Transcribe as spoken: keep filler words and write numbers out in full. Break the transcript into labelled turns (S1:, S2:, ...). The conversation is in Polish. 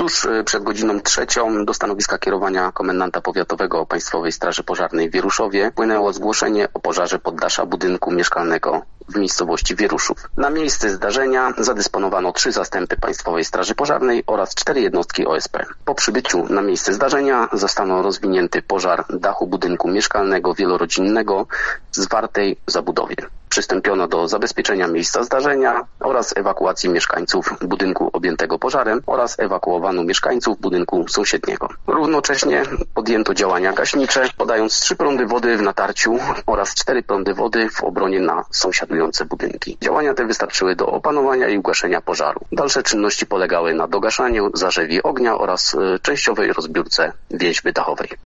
S1: Tuż przed godziną trzecią do stanowiska kierowania komendanta powiatowego Państwowej Straży Pożarnej w Wieruszowie wpłynęło zgłoszenie o pożarze poddasza budynku mieszkalnego w miejscowości Wieruszów. Na miejsce zdarzenia zadysponowano trzy zastępy Państwowej Straży Pożarnej oraz cztery jednostki O S P. Po przybyciu na miejsce zdarzenia zostało rozwinięty pożar dachu budynku mieszkalnego wielorodzinnego w zwartej zabudowie. Przystąpiono do zabezpieczenia miejsca zdarzenia oraz ewakuacji mieszkańców budynku objętego pożarem oraz ewakuowano mieszkańców budynku sąsiedniego. Równocześnie podjęto działania gaśnicze, podając trzy prądy wody w natarciu oraz cztery prądy wody w obronie na sąsiadujące budynki. Działania te wystarczyły do opanowania i ugaszenia pożaru. Dalsze czynności polegały na dogaszaniu zarzewi ognia oraz częściowej rozbiórce więźby dachowej.